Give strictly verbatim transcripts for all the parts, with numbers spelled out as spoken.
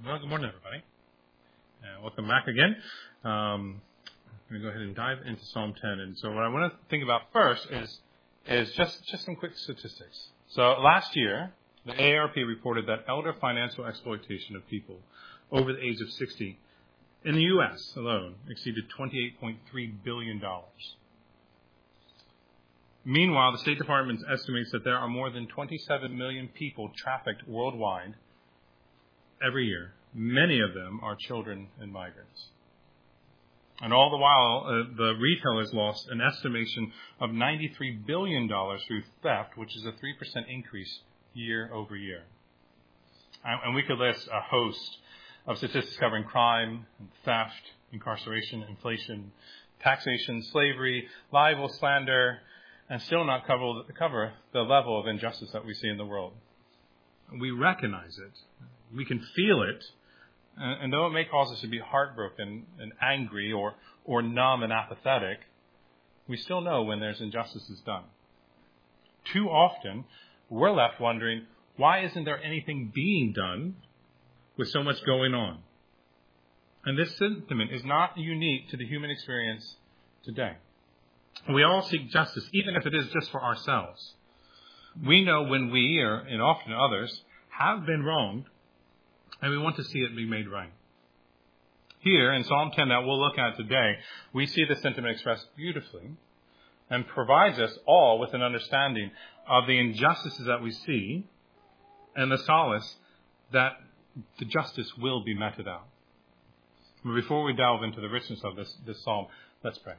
Well, good morning, everybody. Uh, welcome back again. Um, I'm going to go ahead and dive into Psalm ten. And so what I want to think about first is is just, just some quick statistics. So last year, the A A R P reported that elder financial exploitation of people over the age of sixty in the U S alone exceeded twenty-eight point three billion dollars. Meanwhile, the State Department estimates that there are more than twenty-seven million people trafficked worldwide every year. Many of them are children and migrants. And all the while, uh, the retailers lost an estimation of ninety-three billion dollars through theft, which is a three percent increase year over year. And, and we could list a host of statistics covering crime, theft, incarceration, inflation, taxation, slavery, libel, slander, and still not cover, cover the level of injustice that we see in the world. We recognize it. We can feel it. And, and though it may cause us to be heartbroken and angry or, or numb and apathetic, we still know when there's injustices done. Too often, we're left wondering, why isn't there anything being done with so much going on? And this sentiment is not unique to the human experience today. We all seek justice, even if it is just for ourselves. We know when we, or and often others, have been wronged, and we want to see it be made right. Here in Psalm ten that we'll look at today, we see the sentiment expressed beautifully and provides us all with an understanding of the injustices that we see and the solace that the justice will be meted out. But before we delve into the richness of this, this psalm, let's pray.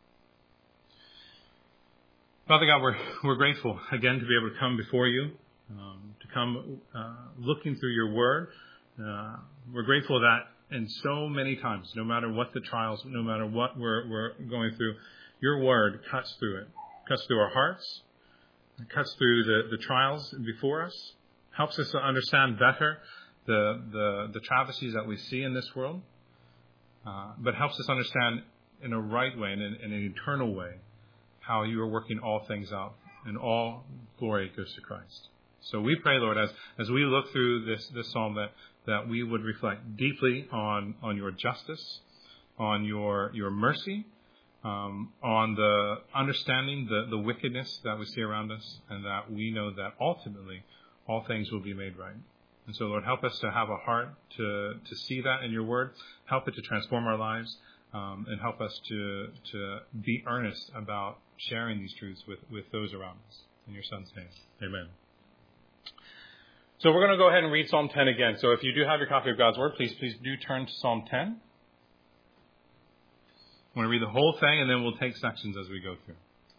Father God, we're, we're grateful again to be able to come before you, um, to come uh, looking through your word. Uh, we're grateful that in so many times, no matter what the trials, no matter what we're, we're going through, your word cuts through it, cuts through our hearts, it cuts through the, the trials before us, helps us to understand better the, the, the travesties that we see in this world, uh, but helps us understand in a right way, in an, in an eternal way, how you are working all things out, and all glory goes to Christ. So we pray, Lord, as, as we look through this, this psalm, that, that we would reflect deeply on, on your justice, on your, your mercy, um, on the understanding the, the wickedness that we see around us, and that we know that ultimately all things will be made right. And so, Lord, help us to have a heart to, to see that in your word. Help it to transform our lives, um, and help us to, to be earnest about sharing these truths with, with those around us. In your Son's name, amen. So we're going to go ahead and read Psalm ten again. So if you do have your copy of God's Word, please, please do turn to Psalm ten. I'm going to read the whole thing, and then we'll take sections as we go through.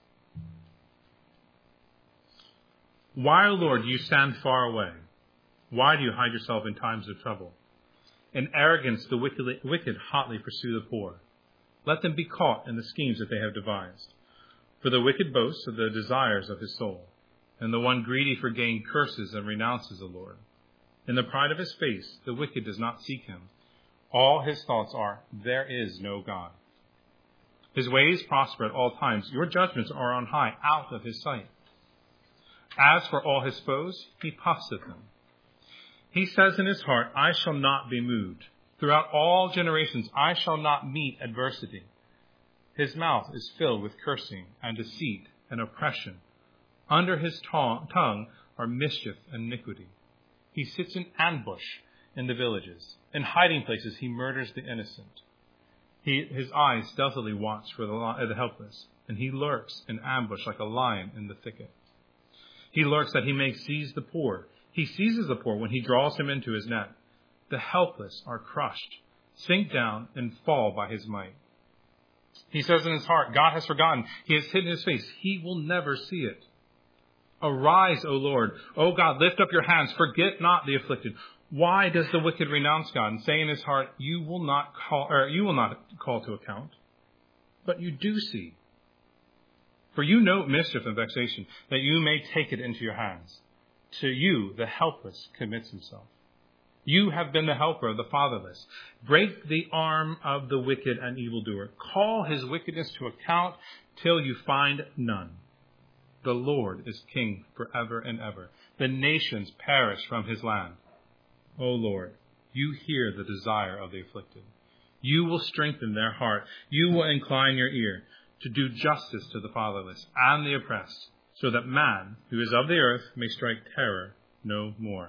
Why, O Lord, do you stand far away? Why do you hide yourself in times of trouble? In arrogance, the wicked, wicked hotly pursue the poor. Let them be caught in the schemes that they have devised. For the wicked boasts of the desires of his soul, and the one greedy for gain curses and renounces the Lord. In the pride of his face, the wicked does not seek him. All his thoughts are, there is no God. His ways prosper at all times. Your judgments are on high, out of his sight. As for all his foes, he puffs at them. He says in his heart, I shall not be moved. Throughout all generations, I shall not meet adversity. His mouth is filled with cursing and deceit and oppression. Under his tongue are mischief and iniquity. He sits in ambush in the villages. In hiding places, he murders the innocent. He, his eyes stealthily watch for the, uh, the helpless, and he lurks in ambush like a lion in the thicket. He lurks that he may seize the poor. He seizes the poor when he draws him into his net. The helpless are crushed, sink down, and fall by his might. He says in his heart, God has forgotten. He has hidden his face. He will never see it. Arise, O Lord. O God, lift up your hands. Forget not the afflicted. Why does the wicked renounce God and say in his heart, you will not call, or you will not call to account? But you do see. For you know mischief and vexation, that you may take it into your hands. To you, the helpless commits himself. You have been the helper of the fatherless. Break the arm of the wicked and evildoer. Call his wickedness to account till you find none. The Lord is king forever and ever. The nations perish from his land. O Lord, You hear the desire of the afflicted. You will strengthen their heart. You will incline your ear to do justice to the fatherless and the oppressed, so that man, who is of the earth, may strike terror no more.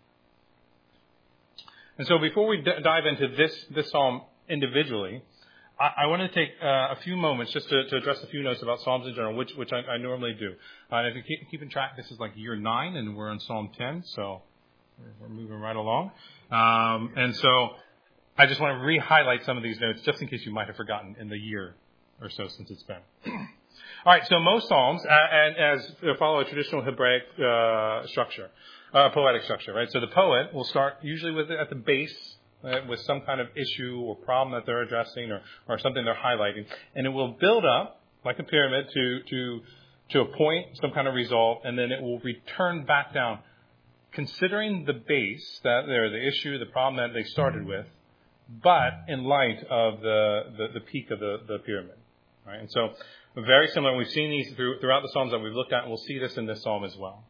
And so before we d- dive into this, this psalm individually, I, I want to take uh, a few moments just to, to address a few notes about Psalms in general, which, which I, I normally do. Uh, and if you keep, keep in track, this is like year nine, and we're on Psalm ten, so we're, we're moving right along. Um, and so I just want to re-highlight some of these notes, just in case you might have forgotten in the year or so since it's been. All right, so most Psalms, uh, and as follow a traditional Hebraic uh, structure, uh, poetic structure, right? So the poet will start usually with at the base, uh, with some kind of issue or problem that they're addressing, or, or something they're highlighting, and it will build up like a pyramid to to to a point, some kind of result, and then it will return back down, considering the base that they're the issue, the problem that they started with, but in light of the the, the peak of the, the pyramid, right? And so very similar. We've seen these through, throughout the Psalms that we've looked at, and we'll see this in this Psalm as well.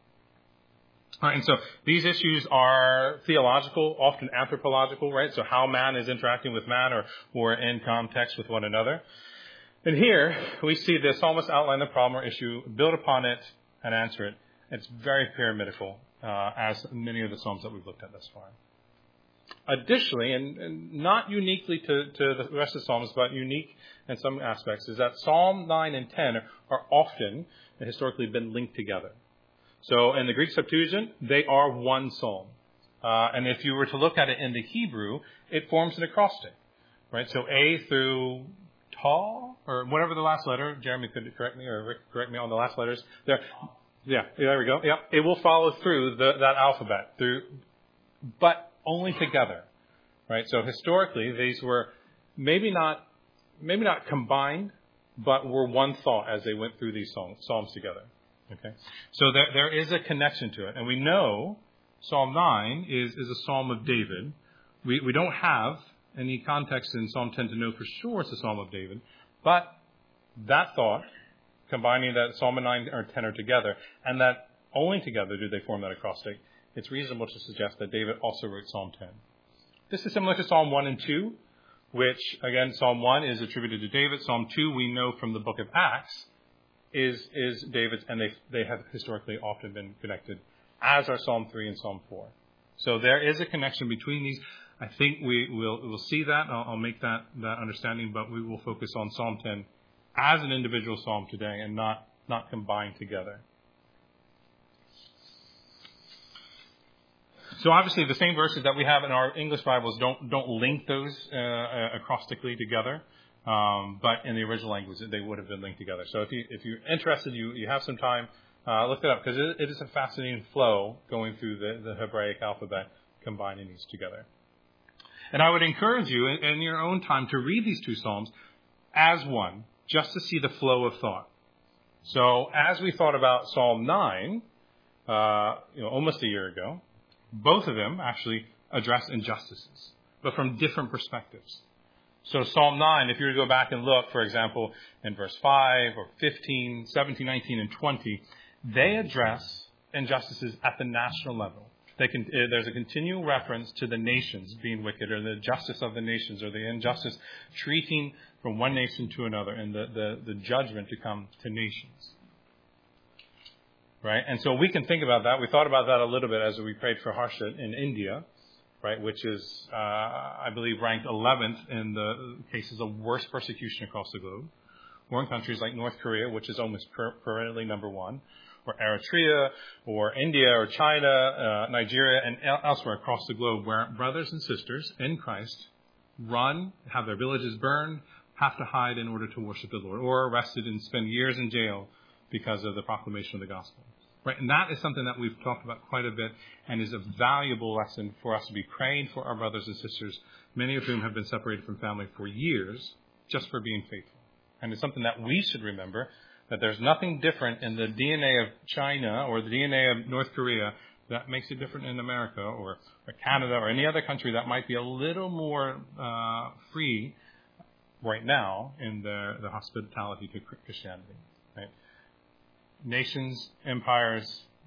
All right, and so these issues are theological, often anthropological, right? So how man is interacting with man, or, or in context with one another. And here we see the psalmist outline the problem or issue, build upon it, and answer it. It's very pyramidal, uh, as many of the Psalms that we've looked at thus far. Additionally, and, and not uniquely to, to the rest of the Psalms, but unique in some aspects, is that Psalm nine and ten are often and historically been linked together. So in the Greek Septuagint, they are one psalm. Uh, and if you were to look at it in the Hebrew, it forms an acrostic, right? So A through Ta, or whatever the last letter, Jeremy could correct me, or Rick correct me on the last letters. There, yeah, there we go. Yeah, it will follow through the, that alphabet, through, but only together, right? So historically, these were maybe not, maybe not combined, but were one thought as they went through these psalms, psalms together. Okay, so there there is a connection to it, and we know Psalm nine is is a psalm of David. We we don't have any context in Psalm ten to know for sure it's a psalm of David, but that thought, combining that Psalm nine or ten are together, and that only together do they form that acrostic, it's reasonable to suggest that David also wrote Psalm ten. This is similar to Psalm one and two, which again Psalm one is attributed to David. Psalm two we know from the book of Acts is is David's, and they they have historically often been connected, as are Psalm three and Psalm four. So there is a connection between these. I think we will we'll see that. I'll, I'll make that, that understanding, but we will focus on Psalm ten as an individual psalm today, and not not combined together. So obviously the same verses that we have in our English Bibles don't don't link those uh, uh, acrostically together. Um, but in the original language, they would have been linked together. So if, you, if you're interested, you, you have some time, uh, look it up, because it, it is a fascinating flow going through the, the Hebraic alphabet, combining these together. And I would encourage you in, in your own time to read these two Psalms as one, just to see the flow of thought. So as we thought about Psalm nine, uh, you know, almost a year ago, both of them actually address injustices, but from different perspectives. So Psalm nine, if you were to go back and look, for example, in verse five or fifteen, seventeen, nineteen, and twenty, they address injustices at the national level. They can, there's a continual reference to the nations being wicked, or the justice of the nations, or the injustice treating from one nation to another, and the, the, the judgment to come to nations. Right? And so we can think about that. We thought about that a little bit as we prayed for Harsha in India, right, which is, uh, I believe, ranked eleventh in the cases of worst persecution across the globe, or in countries like North Korea, which is almost per- perennially number one, or Eritrea, or India, or China, uh, Nigeria, and el- elsewhere across the globe, where brothers and sisters in Christ run, have their villages burned, have to hide in order to worship the Lord, or arrested and spend years in jail because of the proclamation of the gospel. Right, and that is something that we've talked about quite a bit, and is a valuable lesson for us to be praying for our brothers and sisters, many of whom have been separated from family for years, just for being faithful. And it's something that we should remember, that there's nothing different in the D N A of China or the D N A of North Korea that makes it different in America or, or Canada or any other country that might be a little more uh, free right now in the, the hospitality to Christianity. Right? Nations, empires,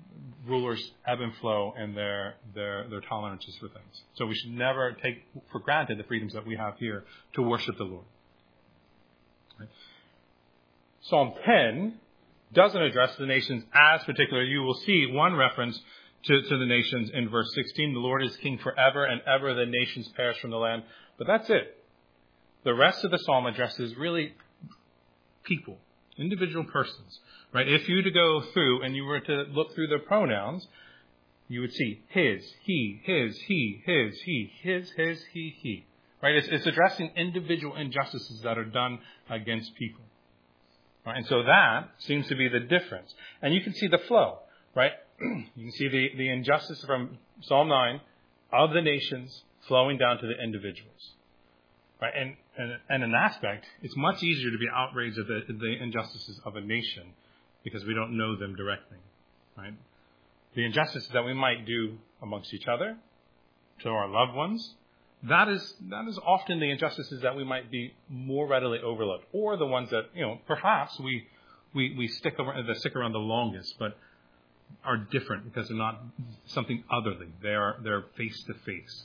rulers ebb and flow in their, their, their tolerances for things. So we should never take for granted the freedoms that we have here to worship the Lord. Right? Psalm ten doesn't address the nations as particular. You will see one reference to, to the nations in verse sixteen. The Lord is king forever and ever. The nations perish from the land. But that's it. The rest of the psalm addresses really people, individual persons. Right? If you were to go through and you were to look through the pronouns, you would see his, he, his, he, his, he, his, his, he, he. Right? It's, it's addressing individual injustices that are done against people. Right? And so that seems to be the difference. And you can see the flow, right? You can see the, the injustice from Psalm nine of the nations flowing down to the individuals. Right? And, and, and an aspect, it's much easier to be outraged at the, the injustices of a nation because we don't know them directly. Right? The injustices that we might do amongst each other, to our loved ones, That is that is often the injustices that we might be more readily overlooked, or the ones that, you know, perhaps we we, we stick around, that stick around the longest, but are different because they're not something otherly. They are they're face to face.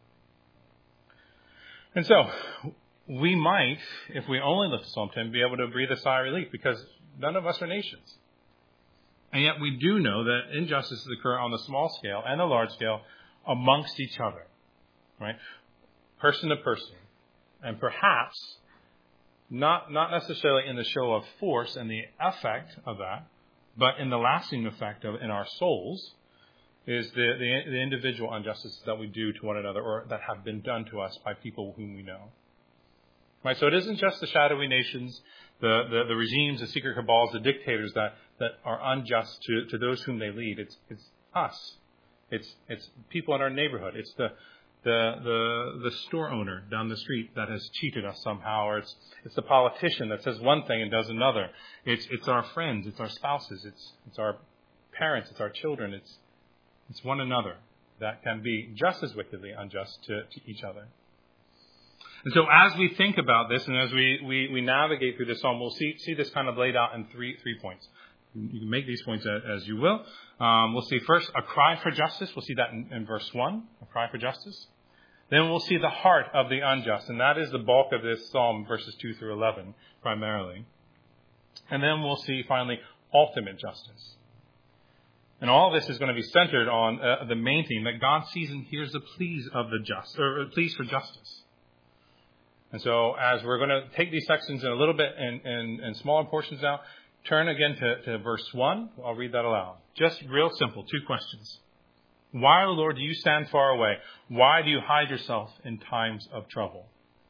And so we might, if we only look at Psalm ten, be able to breathe a sigh of relief because none of us are nations. And yet we do know that injustices occur on the small scale and the large scale amongst each other, right? Person to person. And perhaps not not necessarily in the show of force and the effect of that, but in the lasting effect of in our souls is the, the, the individual injustices that we do to one another or that have been done to us by people whom we know. Right? So it isn't just the shadowy nations, the, the, the regimes, the secret cabals, the dictators that, that are unjust to, to those whom they lead. It's it's us. It's it's people in our neighborhood. It's the The, the the store owner down the street that has cheated us somehow, or it's it's the politician that says one thing and does another. It's it's our friends, it's our spouses, it's it's our parents, it's our children, it's it's one another that can be just as wickedly unjust to, to each other. And so as we think about this and as we, we, we navigate through this psalm, we'll see see this kind of laid out in three three points. You can make these points as you will. Um, we'll see first a cry for justice. We'll see that in, in verse one, a cry for justice. Then we'll see the heart of the unjust, and that is the bulk of this psalm, verses two through eleven, primarily. And then we'll see, finally, ultimate justice. And all of this is going to be centered on uh, the main theme, that God sees and hears the pleas of the just, or pleas for justice. And so as we're going to take these sections in a little bit in, in, in smaller portions now, turn again to, to verse one. I'll read that aloud. Just real simple, two questions. Why, O Lord, do you stand far away? Why do you hide yourself in times of trouble?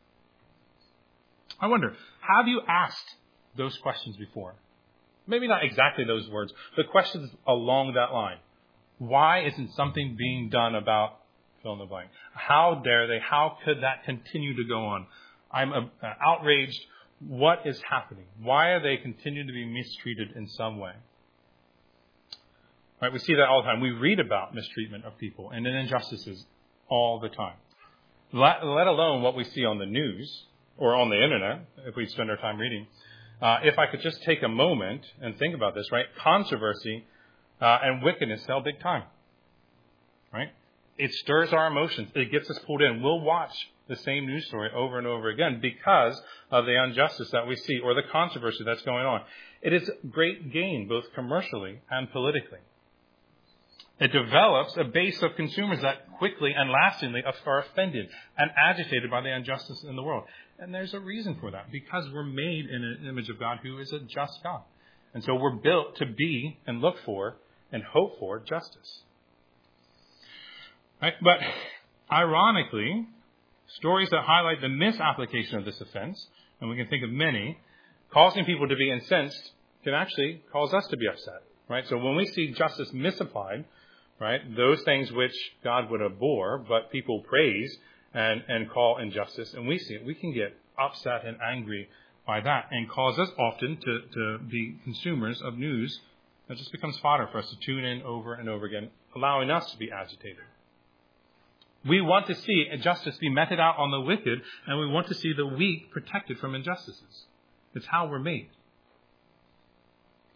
I wonder, have you asked those questions before? Maybe not exactly those words, but questions along that line. Why isn't something being done about fill in the blank? How dare they? How could that continue to go on? I'm uh, outraged. What is happening? Why are they continuing to be mistreated in some way? Right, we see that all the time. We read about mistreatment of people and injustices all the time. Let, let alone what we see on the news or on the internet, if we spend our time reading. Uh, if I could just take a moment and think about this, right? Controversy uh, and wickedness sell big time. Right? It stirs our emotions. It gets us pulled in. We'll watch the same news story over and over again because of the injustice that we see or the controversy that's going on. It is great gain, both commercially and politically. It develops a base of consumers that quickly and lastingly are offended and agitated by the injustice in the world. And there's a reason for that, because we're made in an image of God who is a just God. And so we're built to be and look for and hope for justice. Right? But ironically, stories that highlight the misapplication of this offense, and we can think of many, causing people to be incensed can actually cause us to be upset. Right? So when we see justice misapplied, right, those things which God would abhor, but people praise and, and call injustice, and we see it, we can get upset and angry by that and cause us often to, to be consumers of news that just becomes fodder for us to tune in over and over again, allowing us to be agitated. We want to see justice be meted out on the wicked, and we want to see the weak protected from injustices. It's how we're made.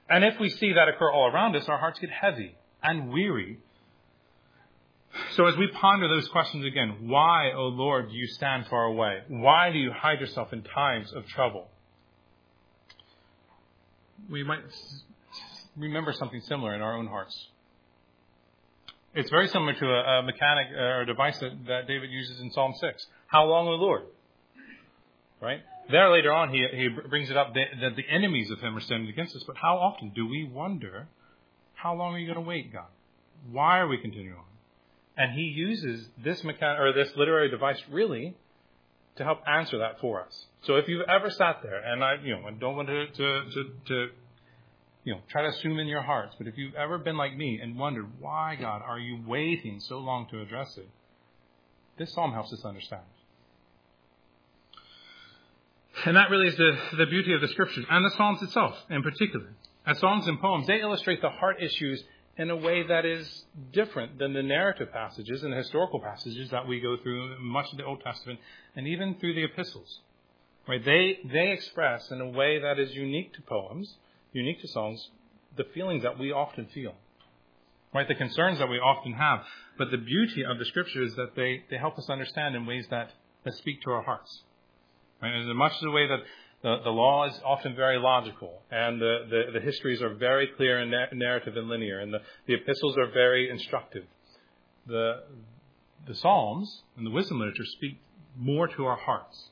And if we see that occur all around us, our hearts get heavy and weary. So as we ponder those questions again, why, O Lord, do you stand far away? Why do you hide yourself in times of trouble? We might remember something similar in our own hearts. It's very similar to a, a mechanic or a device that, that David uses in Psalm six. How long, O Lord? Right? There later on, he, he brings it up that the enemies of him are standing against us. But how often do we wonder, how long are you going to wait, God? Why are we continuing on? And he uses this mechanic or this literary device really to help answer that for us. So if you've ever sat there, and I, you know, I don't want to, to, to, to, you know, try to assume in your hearts, but if you've ever been like me and wondered, why, God, are you waiting so long to address it? This psalm helps us understand. And that really is the, the beauty of the Scriptures and the Psalms itself in particular. As songs and poems, they illustrate the heart issues in a way that is different than the narrative passages and the historical passages that we go through much of the Old Testament and even through the epistles. Right? They they express in a way that is unique to poems, unique to songs, the feelings that we often feel. Right? The concerns that we often have. But the beauty of the Scripture is that they, they help us understand in ways that, that speak to our hearts. Right? As much as the way that the, the law is often very logical, and the, the, the histories are very clear and na- narrative and linear, and the, the epistles are very instructive. The, the Psalms and the wisdom literature speak more to our hearts.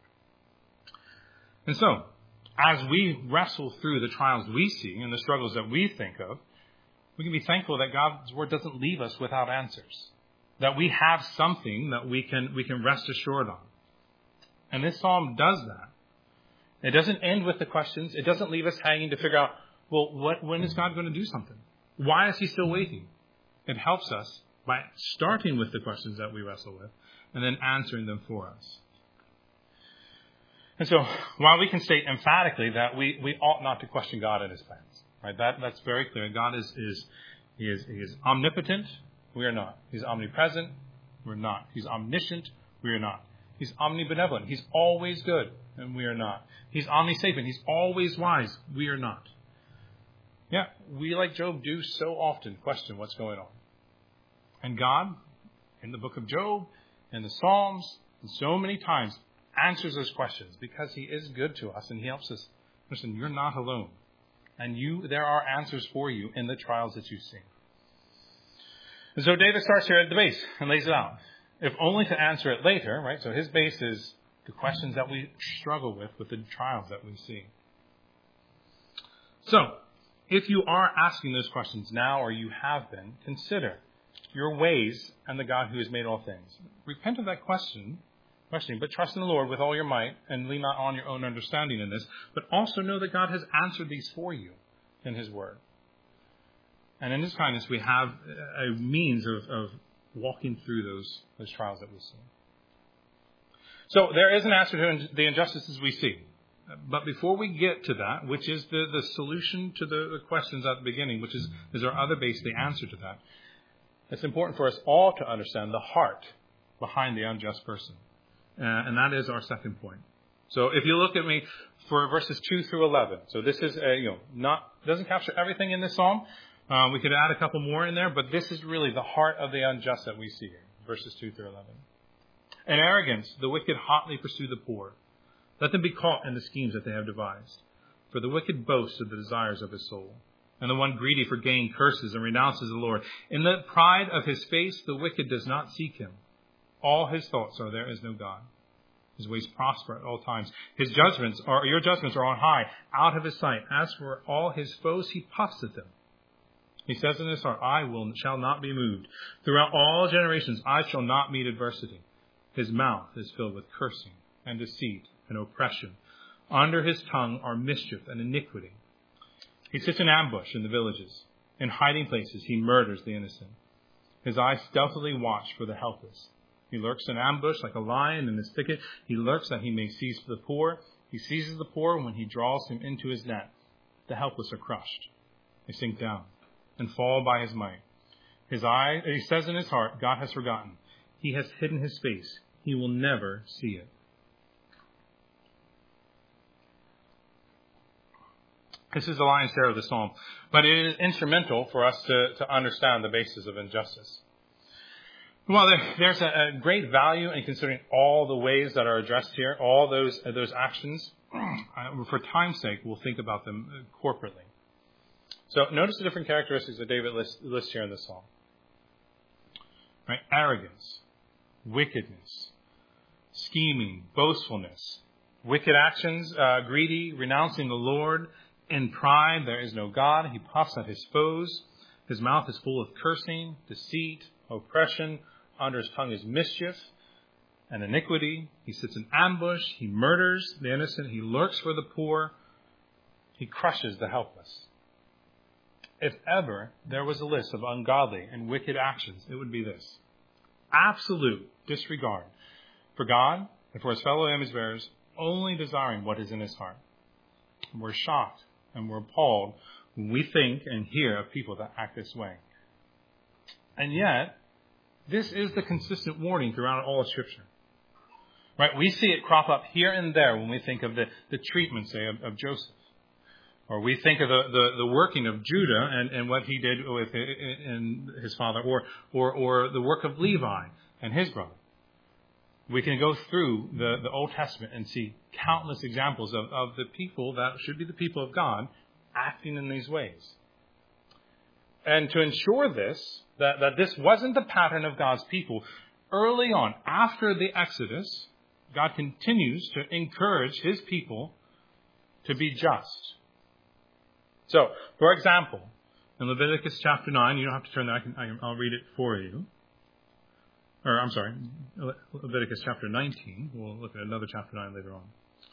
And so, as we wrestle through the trials we see and the struggles that we think of, we can be thankful that God's Word doesn't leave us without answers. That we have something that we can we can rest assured on. And this psalm does that. It doesn't end with the questions. It doesn't leave us hanging to figure out, well, what, when is God going to do something? Why is he still waiting? It helps us by starting with the questions that we wrestle with and then answering them for us. And so, while we can state emphatically that we, we ought not to question God and his plans, right? That, that's very clear. God is, is, he is, he is omnipotent. We are not. He's omnipresent. We're not. He's omniscient. We are not. He's omnibenevolent. He's always good, and we are not. He's omnisapient. He's always wise. We are not. Yeah, we, like Job, do so often question what's going on. And God, in the book of Job, in the Psalms, and so many times, answers those questions because he is good to us, and he helps us. Listen, you're not alone. And you, there are answers for you in the trials that you see. And so David starts here at the base and lays it out. If only to answer it later, right? So his base is the questions that we struggle with, with the trials that we see. So, if you are asking those questions now, or you have been, consider your ways and the God who has made all things. Repent of that question, questioning, but trust in the Lord with all your might, and lean not on your own understanding in this, but also know that God has answered these for you in his word. And in his kindness, we have a means of, of walking through those, those trials that we see. So there is an answer to the injustices we see. But before we get to that, which is the, the solution to the, the questions at the beginning, which is, is our other base, the answer to that, it's important for us all to understand the heart behind the unjust person. Uh, and that is our second point. So if you look at me for verses two through eleven, so this is, a, you know, not, doesn't capture everything in this psalm. Uh, we could add a couple more in there, but this is really the heart of the unjust that we see here, verses two through eleven. In arrogance, the wicked hotly pursue the poor. Let them be caught in the schemes that they have devised. For the wicked boasts of the desires of his soul, and the one greedy for gain curses and renounces the Lord. In the pride of his face, the wicked does not seek him. All his thoughts are, there is no God. His ways prosper at all times. His judgments are, your judgments are on high, out of his sight. As for all his foes, he puffs at them. He says in his heart, I will shall not be moved. Throughout all generations, I shall not meet adversity. His mouth is filled with cursing and deceit and oppression. Under his tongue are mischief and iniquity. He sits in ambush in the villages. In hiding places, he murders the innocent. His eyes stealthily watch for the helpless. He lurks in ambush like a lion in his thicket. He lurks that he may seize the poor. He seizes the poor when he draws him into his net. The helpless are crushed. They sink down and fall by his might. His eye, he says in his heart, God has forgotten. He has hidden his face. He will never see it. This is the lion's share of the psalm. But it is instrumental for us to, to understand the basis of injustice. Well, there, there's a, a great value in considering all the ways that are addressed here, all those uh, those actions. Uh, for time's sake, we'll think about them uh, corporately. So notice the different characteristics that David lists, lists here in this psalm. Right? Arrogance, wickedness, scheming, boastfulness, wicked actions, uh, greedy, renouncing the Lord. In pride, there is no God. He puffs at his foes. His mouth is full of cursing, deceit, oppression. Under his tongue is mischief and iniquity. He sits in ambush. He murders the innocent. He lurks for the poor. He crushes the helpless. If ever there was a list of ungodly and wicked actions, it would be this. Absolute disregard for God and for his fellow image bearers, only desiring what is in his heart. We're shocked and we're appalled when we think and hear of people that act this way. And yet, this is the consistent warning throughout all of Scripture. Right? We see it crop up here and there when we think of the, the treatment, say, of, of Joseph. Or we think of the, the, the working of Judah and, and what he did with in his father. Or, or, or the work of Levi and his brother. We can go through the, the Old Testament and see countless examples of, of the people that should be the people of God acting in these ways. And to ensure this, that, that this wasn't the pattern of God's people, early on, after the Exodus, God continues to encourage his people to be just. So, for example, in Leviticus chapter nine, you don't have to turn there, I can, I can, I'll read it for you. Or, I'm sorry, Leviticus chapter nineteen. We'll look at another chapter nine later on.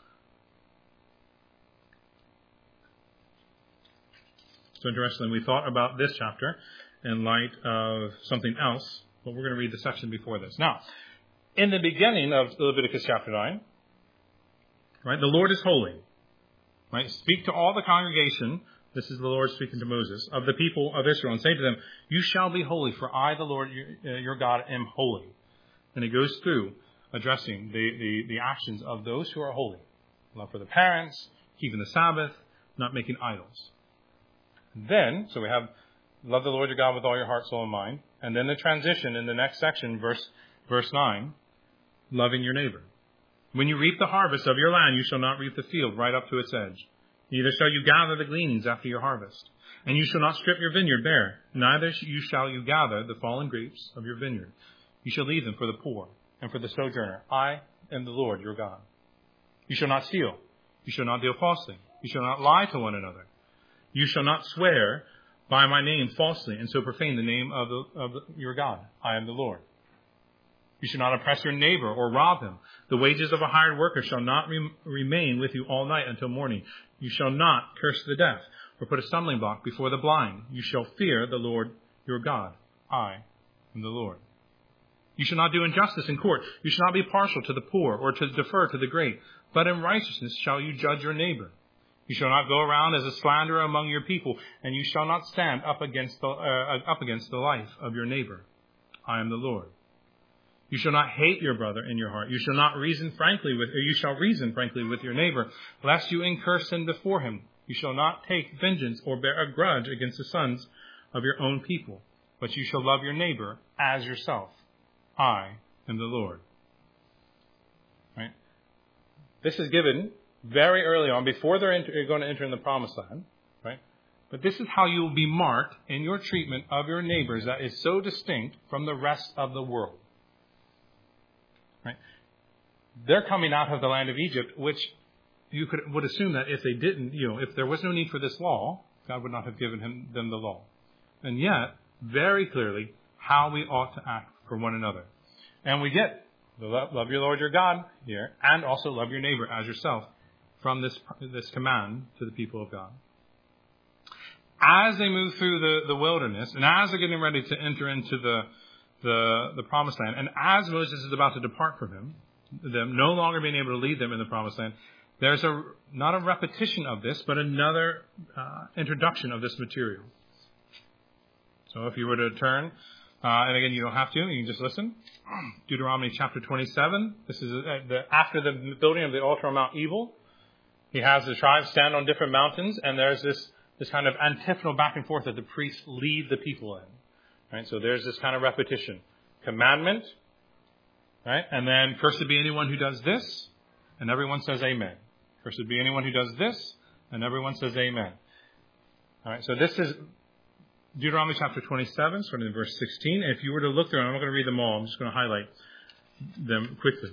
So interesting, we thought about this chapter in light of something else, but we're going to read the section before this. Now, in the beginning of Leviticus chapter nine, right, the Lord is holy. Right? Speak to all the congregation, this is the Lord speaking to Moses, of the people of Israel, and say to them, you shall be holy, for I, the Lord your, your God, am holy. And it goes through addressing the, the, the actions of those who are holy. Love for the parents, keeping the Sabbath, not making idols. Then, so we have love the Lord your God with all your heart, soul, and mind. And then the transition in the next section, verse verse nine, loving your neighbor. When you reap the harvest of your land, you shall not reap the field right up to its edge. Neither shall you gather the gleanings after your harvest. And you shall not strip your vineyard bare. Neither you shall you gather the fallen grapes of your vineyard. You shall leave them for the poor and for the sojourner. I am the Lord your God. You shall not steal. You shall not deal falsely. You shall not lie to one another. You shall not swear by my name falsely and so profane the name of, the, of the, your God. I am the Lord. You shall not oppress your neighbor or rob him. The wages of a hired worker shall not re- remain with you all night until morning. You shall not curse the deaf or put a stumbling block before the blind. You shall fear the Lord your God. I am the Lord. You shall not do injustice in court. You shall not be partial to the poor or to defer to the great. But in righteousness shall you judge your neighbor. You shall not go around as a slanderer among your people, and you shall not stand up against the, uh, up against the life of your neighbor. I am the Lord. You shall not hate your brother in your heart. You shall not reason frankly with, or you shall reason frankly with your neighbor, lest you incur sin before him. You shall not take vengeance or bear a grudge against the sons of your own people, but you shall love your neighbor as yourself. I am the Lord. Right? This is given very early on, before they're enter, going to enter in the promised land. Right? But this is how you will be marked in your treatment of your neighbors that is so distinct from the rest of the world. Right? They're coming out of the land of Egypt, which you could would assume that if they didn't, you know, if there was no need for this law, God would not have given him, them the law. And yet, very clearly, how we ought to act for one another. And we get the love, love your Lord your God here, and also love your neighbor as yourself from this this command to the people of God. As they move through the, the wilderness, and as they're getting ready to enter into the The, the promised land. And as Moses is about to depart from him, them no longer being able to lead them in the promised land, there's a not a repetition of this, but another uh, introduction of this material. So if you were to turn, uh, and again, you don't have to, you can just listen. Deuteronomy chapter twenty-seven. This is uh, the, after the building of the altar on Mount Ebal. He has the tribes stand on different mountains, and there's this, this kind of antiphonal back and forth that the priests lead the people in. Right? So there's this kind of repetition. Commandment, right? And then, cursed be anyone who does this, and everyone says amen. Cursed be anyone who does this, and everyone says amen. All right, so this is Deuteronomy chapter twenty-seven, starting in verse sixteen. And if you were to look through, I'm not going to read them all, I'm just going to highlight them quickly.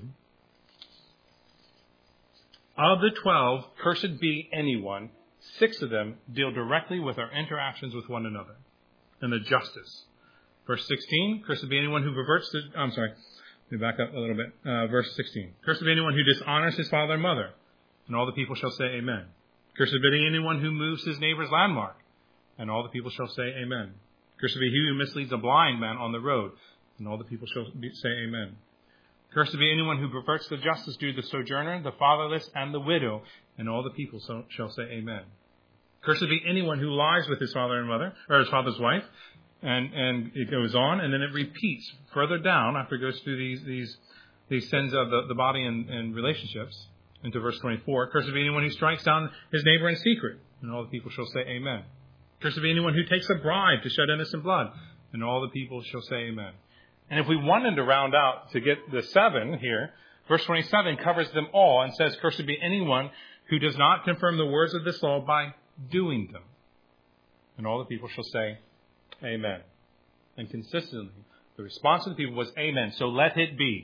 Of the twelve, cursed be anyone, six of them deal directly with our interactions with one another and the justice. Verse sixteen, cursed be anyone who perverts the, I'm sorry, let me back up a little bit. Uh, verse sixteen, cursed be anyone who dishonors his father and mother, and all the people shall say amen. Cursed be anyone who moves his neighbor's landmark, and all the people shall say amen. Cursed be he who misleads a blind man on the road, and all the people shall say amen. Cursed be anyone who perverts the justice due to the sojourner, the fatherless, and the widow, and all the people shall say amen. Cursed be anyone who lies with his father and mother, or his father's wife, and, and it goes on, and then it repeats further down after it goes through these these, these sins of the, the body and, and relationships into verse twenty-four. Cursed be anyone who strikes down his neighbor in secret, and all the people shall say amen. Cursed be anyone who takes a bribe to shed innocent blood, and all the people shall say amen. And if we wanted to round out to get the seven here, verse twenty-seven covers them all and says, cursed be anyone who does not confirm the words of this law by doing them. And all the people shall say, amen. And consistently, the response of the people was, amen. So let it be.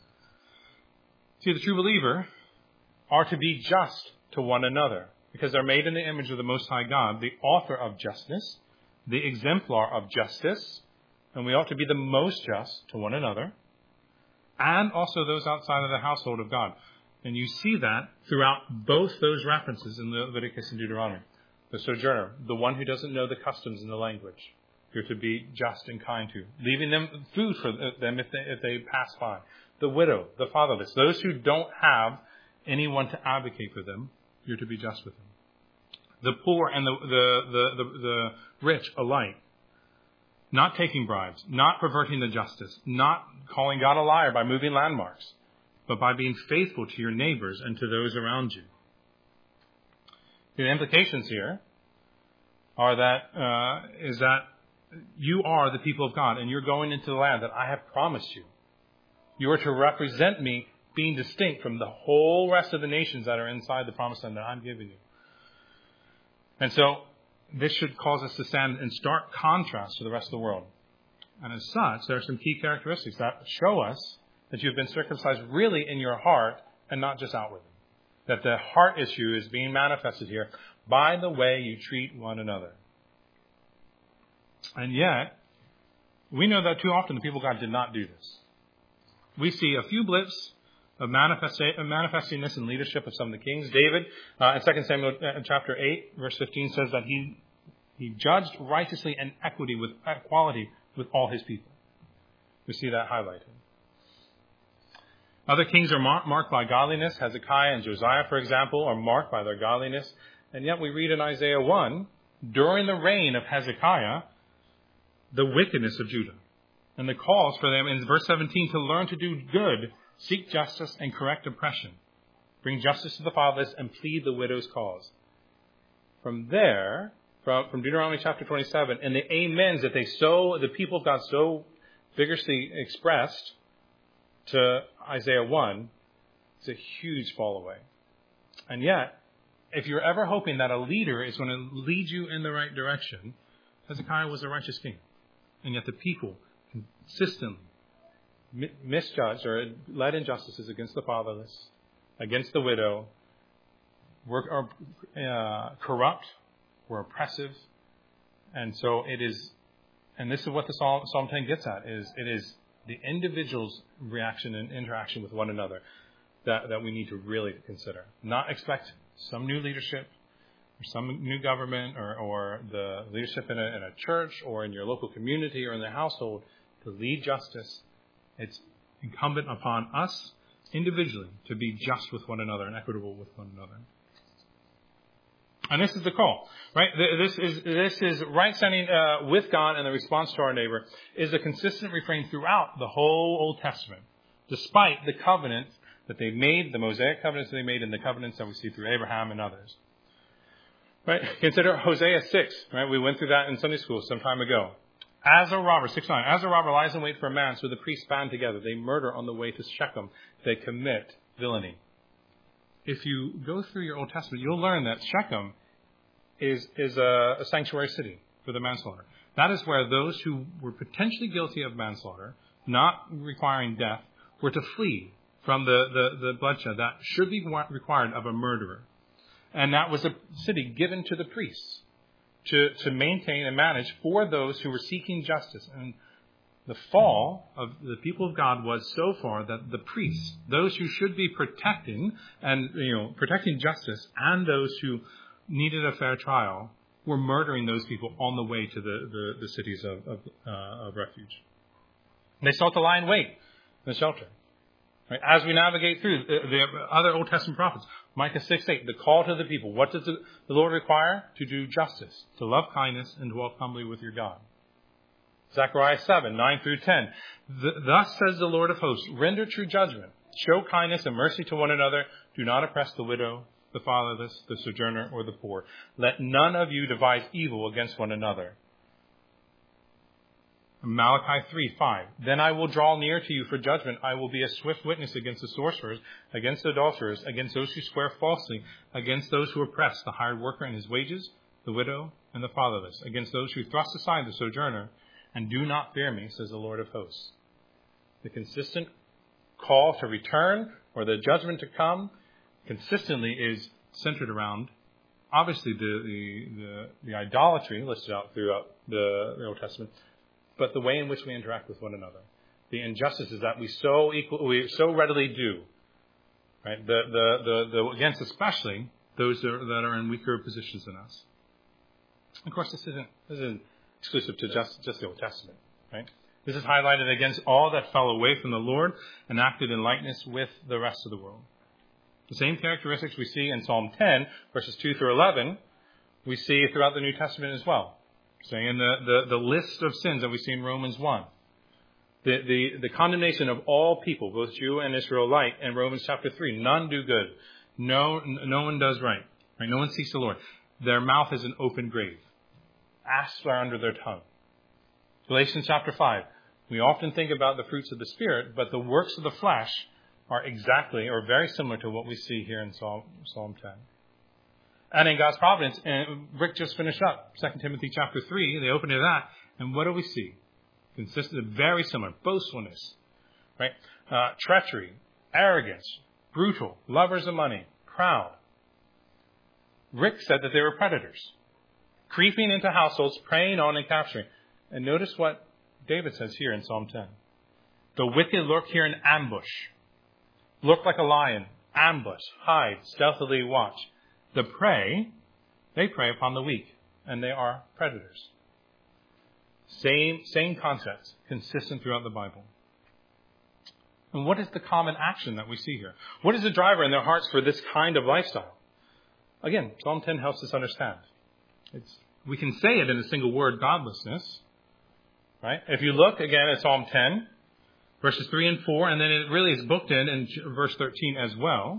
See, the true believer are to be just to one another, because they're made in the image of the Most High God, the author of justness, the exemplar of justice, and we ought to be the most just to one another, and also those outside of the household of God. And you see that throughout both those references in Leviticus and Deuteronomy. The sojourner, the one who doesn't know the customs and the language, you're to be just and kind to, leaving them food for them if they, if they pass by. The widow, the fatherless, those who don't have anyone to advocate for them, you're to be just with them. The poor and the the the, the, the rich alike. Not taking bribes, not perverting the justice, not calling God a liar by moving landmarks, but by being faithful to your neighbors and to those around you. The implications here are that uh, is that you are the people of God, and you're going into the land that I have promised you. You are to represent me, being distinct from the whole rest of the nations that are inside the promised land that I'm giving you. And so, this should cause us to stand in stark contrast to the rest of the world. And as such, there are some key characteristics that show us that you've been circumcised really in your heart and not just outwardly. That the heart issue is being manifested here by the way you treat one another. And yet, we know that too often the people of God did not do this. We see a few blips of manifesting this in leadership of some of the kings. David, uh, in Second Samuel uh, chapter eight, verse fifteen, says that he he judged righteously and equity with equality with all his people. We see that highlighted. Other kings are mar- marked by godliness. Hezekiah and Josiah, for example, are marked by their godliness. And yet we read in Isaiah one, during the reign of Hezekiah, the wickedness of Judah. And the calls for them in verse seventeen to learn to do good, seek justice, and correct oppression. Bring justice to the fatherless and plead the widow's cause. From there, from, from Deuteronomy chapter twenty-seven, and the amens that they so, the people of God so vigorously expressed to Isaiah one, it's a huge fall away. And yet, if you're ever hoping that a leader is going to lead you in the right direction, Hezekiah was a righteous king. And yet the people consistently misjudged or led injustices against the fatherless, against the widow, were uh, corrupt, were oppressive. And so it is, and this is what the Psalm, Psalm ten gets at, is it is the individual's reaction and interaction with one another that, that we need to really consider. Not expect some new leadership or some new government or, or the leadership in a, in a church or in your local community or in the household to lead justice. It's incumbent upon us individually to be just with one another and equitable with one another. And this is the call, right? This is this is right standing uh, with God and the response to our neighbor is a consistent refrain throughout the whole Old Testament, despite the covenant that they made, the Mosaic covenants they made, and the covenants that we see through Abraham and others. Right? Consider Hosea six. Right? We went through that in Sunday school some time ago. As a robber, six nine, as a robber lies in wait for a man, so the priests band together. They murder on the way to Shechem. They commit villainy. If you go through your Old Testament, you'll learn that Shechem is, is a, a sanctuary city for the manslaughter. That is where those who were potentially guilty of manslaughter, not requiring death, were to flee from the, the, the bloodshed that should be required of a murderer. And that was a city given to the priests to, to maintain and manage for those who were seeking justice. And the fall of the people of God was so far that the priests, those who should be protecting and, you know, protecting justice, and those who needed a fair trial, were murdering those people on the way to the, the, the cities of, of, uh, of refuge. They sought to lie in wait in the shelter. Right? As we navigate through the, the other Old Testament prophets, Micah six eight, the call to the people. What does the, the Lord require? To do justice, to love kindness, and to walk humbly with your God. Zechariah seven nine through ten. Thus says the Lord of hosts, render true judgment, show kindness and mercy to one another, do not oppress the widow, the fatherless, the sojourner, or the poor. Let none of you devise evil against one another. Malachi three five. Then I will draw near to you for judgment. I will be a swift witness against the sorcerers, against the adulterers, against those who swear falsely, against those who oppress the hired worker and his wages, the widow and the fatherless, against those who thrust aside the sojourner, and do not fear me, says the Lord of hosts. The consistent call to return, or the judgment to come, consistently is centered around, obviously, the the, the, the idolatry listed out throughout the, the Old Testament, but the way in which we interact with one another, the injustices that we so equal, we so readily do, right? The the the, the against especially those that are, that are in weaker positions than us. Of course, this isn't this isn't exclusive to just just the Old Testament, right? This is highlighted against all that fell away from the Lord and acted in likeness with the rest of the world. The same characteristics we see in Psalm ten, verses two through eleven, we see throughout the New Testament as well. Saying in the, the, the list of sins that we see in Romans one. The, the, the condemnation of all people, both Jew and Israelite, in Romans chapter three. None do good. No, no one does right. right. No one seeks the Lord. Their mouth is an open grave. Asps are under their tongue. Galatians chapter five. We often think about the fruits of the Spirit, but the works of the flesh are exactly or very similar to what we see here in Psalm, Psalm ten. And in God's providence, and Rick just finished up Second Timothy chapter three, the opening of that, and what do we see? Consistent, very similar, boastfulness, right? Uh, treachery, arrogance, brutal, lovers of money, proud. Rick said that they were predators, creeping into households, preying on and capturing. And notice what David says here in Psalm ten. The wicked lurk here in ambush, lurk like a lion, ambush, hide, stealthily watch. The prey, they prey upon the weak, and they are predators. Same, same concepts, consistent throughout the Bible. And what is the common action that we see here? What is the driver in their hearts for this kind of lifestyle? Again, Psalm ten helps us understand. It's, we can say it in a single word, godlessness. Right? If you look again at Psalm ten, verses three and four, and then it really is booked in in verse thirteen as well.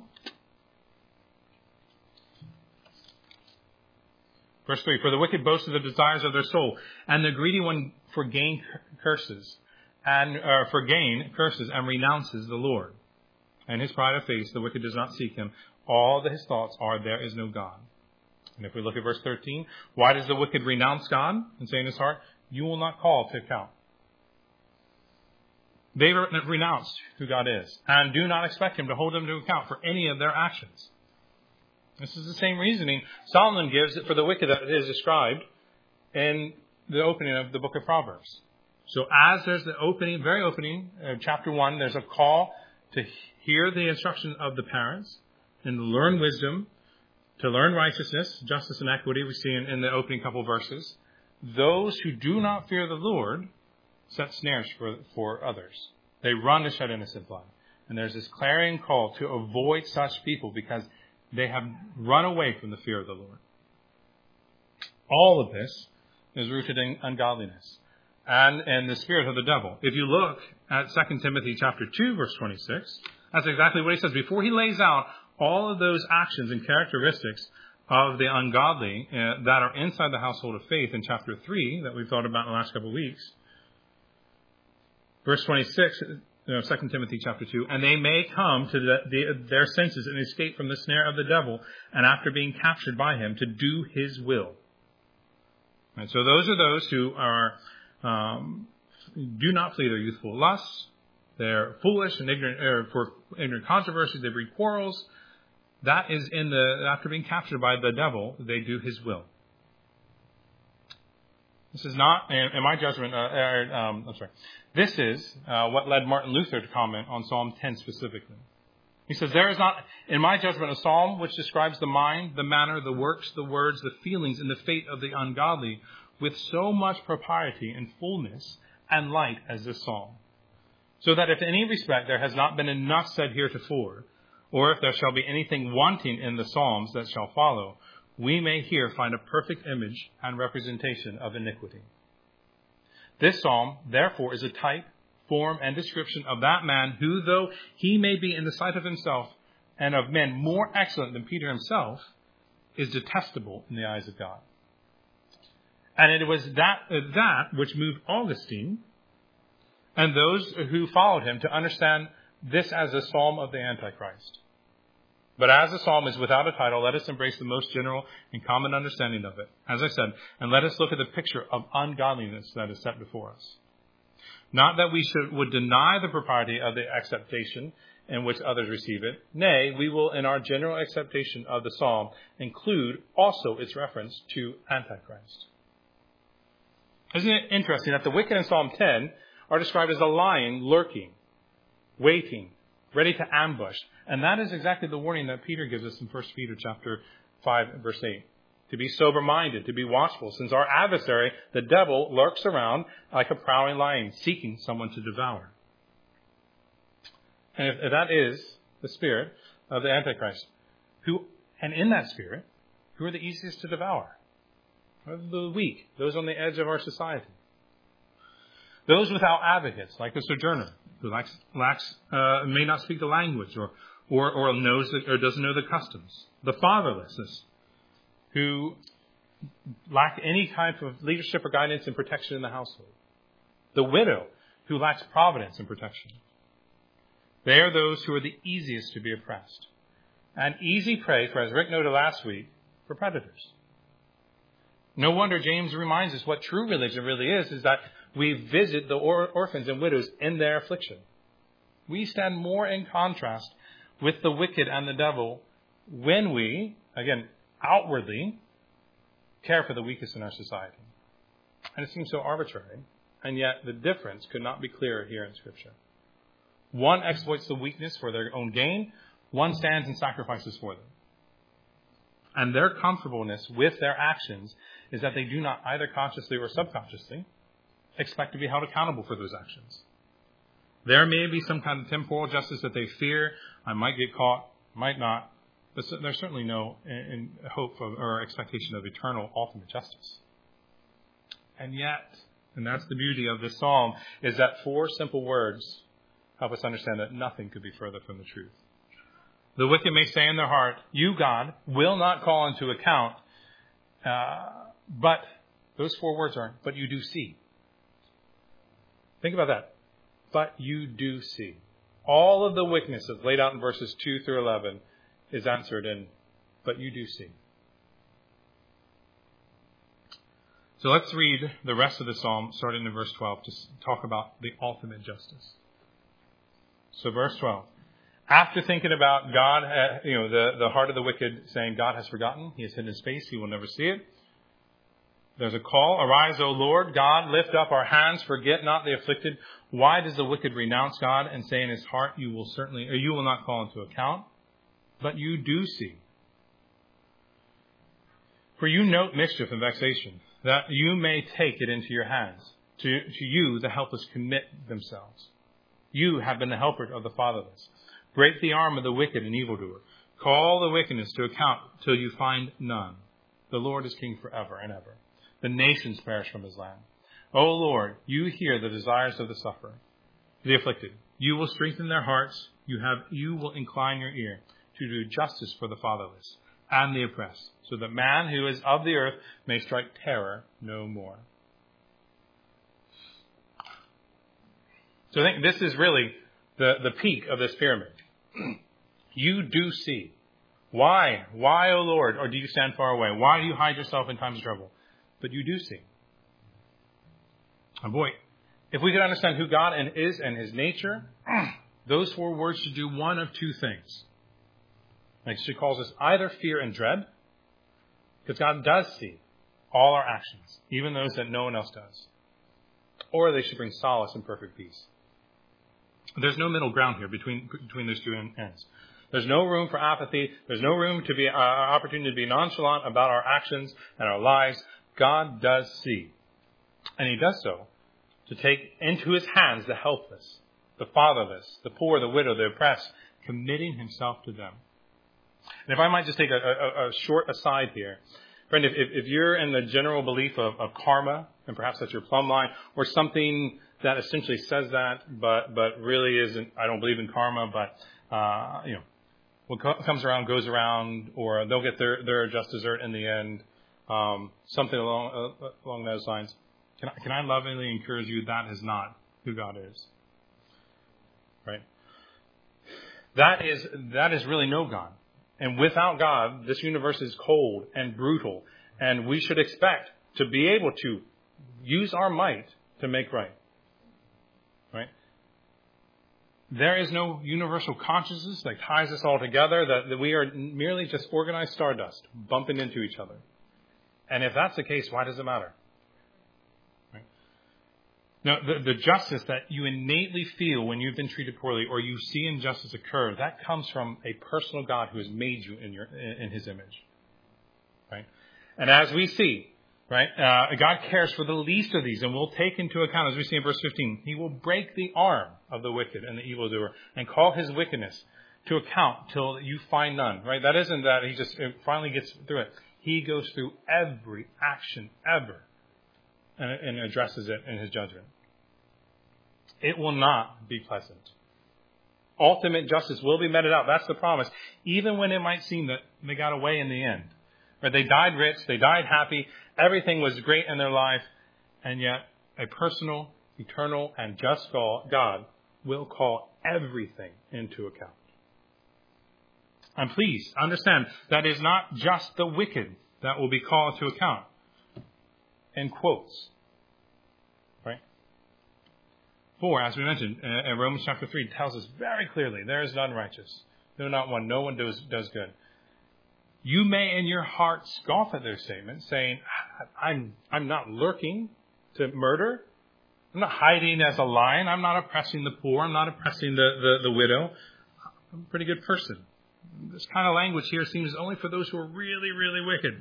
Verse three, for the wicked boast of the desires of their soul, and the greedy one for gain curses, and uh, for gain curses and renounces the Lord. And his pride of face, the wicked does not seek him. All that his thoughts are, there is no God. And if we look at verse thirteen, why does the wicked renounce God and say in his heart, you will not call to account? They renounce who God is and do not expect him to hold them to account for any of their actions. This is the same reasoning Solomon gives for the wicked that is described in the opening of the book of Proverbs. So as there's the opening, very opening, uh, chapter one, there's a call to hear the instruction of the parents and learn wisdom, to learn righteousness, justice, and equity, we see in, in the opening couple verses. Those who do not fear the Lord set snares for, for others. They run to shed innocent blood. And there's this clarion call to avoid such people because they have run away from the fear of the Lord. All of this is rooted in ungodliness and in the spirit of the devil. If you look at Second Timothy chapter two, verse twenty-six, That's exactly what he says. Before he lays out all of those actions and characteristics of the ungodly uh, that are inside the household of faith in chapter three that we've thought about in the last couple of weeks. Verse twenty-six, you know, Second Timothy chapter two, and they may come to the, the, their senses and escape from the snare of the devil, and after being captured by him, to do his will. And so those are those who are um, do not flee their youthful lusts. They're foolish and ignorant er, for ignorant controversies. They breed quarrels. That is in the, after being captured by the devil, they do his will. This is not, in my judgment, uh, er, um, I'm sorry, this is uh, what led Martin Luther to comment on Psalm ten specifically. He says, there is not, in my judgment, a psalm which describes the mind, the manner, the works, the words, the feelings, and the fate of the ungodly with so much propriety and fullness and light as this psalm. So that if in any respect there has not been enough said heretofore, or if there shall be anything wanting in the Psalms that shall follow, we may here find a perfect image and representation of iniquity. This psalm, therefore, is a type, form, and description of that man who, though he may be in the sight of himself and of men more excellent than Peter himself, is detestable in the eyes of God. And it was that, uh, that which moved Augustine and those who followed him to understand this as a psalm of the Antichrist. But as the psalm is without a title, let us embrace the most general and common understanding of it, as I said, and let us look at the picture of ungodliness that is set before us. Not that we should would deny the propriety of the acceptation in which others receive it. Nay, we will, in our general acceptation of the psalm, include also its reference to Antichrist. Isn't it interesting that the wicked in Psalm ten are described as a lion lurking, waiting, ready to ambush. And that is exactly the warning that Peter gives us in First Peter chapter five, verse eight. To be sober-minded, to be watchful, since our adversary, the devil, lurks around like a prowling lion, seeking someone to devour. And if, if that is the spirit of the Antichrist, who, and in that spirit, who are the easiest to devour? The weak, those on the edge of our society. Those without advocates, like the sojourner, who lacks, lacks uh, may not speak the language, or or or knows the, or doesn't know the customs. The fatherless, who lack any type of leadership or guidance and protection in the household. The widow, who lacks providence and protection. They are those who are the easiest to be oppressed, and easy prey for, as Rick noted last week, for predators. No wonder James reminds us what true religion really is, is that we visit the or- orphans and widows in their affliction. We stand more in contrast with the wicked and the devil when we, again, outwardly care for the weakest in our society. And it seems so arbitrary, and yet the difference could not be clearer here in Scripture. One exploits the weakness for their own gain. One stands and sacrifices for them. And their comfortableness with their actions is that they do not, either consciously or subconsciously, expect to be held accountable for those actions. There may be some kind of temporal justice that they fear. I might get caught, might not. But there's certainly no in, in hope of, or expectation of eternal ultimate justice. And yet, and that's the beauty of this psalm, is that four simple words help us understand that nothing could be further from the truth. The wicked may say in their heart, you, God, will not call into account. Uh, but those four words are, but you do see. Think about that. But you do see. All of the wickednesses laid out in verses two through eleven is answered in, but you do see. So let's read the rest of the psalm, starting in verse twelve, to talk about the ultimate justice. So verse twelve. After thinking about God, uh, you know, the, the heart of the wicked saying, God has forgotten, he has hidden his face, he will never see it. There's a call, arise, O Lord, God, lift up our hands, forget not the afflicted. Why does the wicked renounce God and say in his heart, you will certainly, or you will not call into account? But you do see. For you note mischief and vexation, that you may take it into your hands. To, to you the helpless commit themselves. You have been the helper of the fatherless. Break the arm of the wicked and evildoer. Call the wickedness to account till you find none. The Lord is king forever and ever. The nations perish from his land. O Lord, you hear the desires of the sufferer, the afflicted. You will strengthen their hearts. you have you will incline your ear to do justice for the fatherless and the oppressed, so that man who is of the earth may strike terror no more. So I think this is really the, the peak of this pyramid. You do see. Why? Why, O Lord, or do you stand far away? Why do you hide yourself in times of trouble? But you do see. And boy, if we could understand who God and is and his nature, those four words should do one of two things. Like she calls us either fear and dread, because God does see all our actions, even those that no one else does. Or they should bring solace and perfect peace. There's no middle ground here between between those two ends. There's no room for apathy. There's no room to be uh, opportunity to be nonchalant about our actions and our lives. God does see. And he does so to take into his hands the helpless, the fatherless, the poor, the widow, the oppressed, committing himself to them. And if I might just take a, a, a short aside here. Friend, if, if you're in the general belief of, of karma, and perhaps that's your plumb line, or something that essentially says that, but but really isn't, I don't believe in karma, but, uh, you know, what co- comes around goes around, or they'll get their, their just dessert in the end, um, something along uh, along those lines. Can I, can I lovingly encourage you that is not who God is? Right? That is that is really no God. And without God, this universe is cold and brutal, and we should expect to be able to use our might to make right. Right? There is no universal consciousness that ties us all together, that, that we are merely just organized stardust bumping into each other. And if that's the case, why does it matter? Right? Now, the, the justice that you innately feel when you've been treated poorly or you see injustice occur, that comes from a personal God who has made you in, your, in his image. Right? And as we see, right, uh, God cares for the least of these, and we'll take into account, as we see in verse fifteen, he will break the arm of the wicked and the evildoer and call his wickedness to account till you find none. Right? That isn't that he just finally gets through it. He goes through every action ever and, and addresses it in his judgment. It will not be pleasant. Ultimate justice will be meted out. That's the promise. Even when it might seem that they got away in the end. Right? They died rich. They died happy. Everything was great in their life. And yet a personal, eternal, and just God will call everything into account. And please understand that it is not just the wicked that will be called to account. In quotes. Right? For, as we mentioned, in Romans chapter three tells us very clearly, there is none righteous. No, not one. No one does, does good. You may in your heart scoff at their statement, saying, I'm, I'm not lurking to murder. I'm not hiding as a lion. I'm not oppressing the poor. I'm not oppressing the, the, the widow. I'm a pretty good person. This kind of language here seems only for those who are really, really wicked.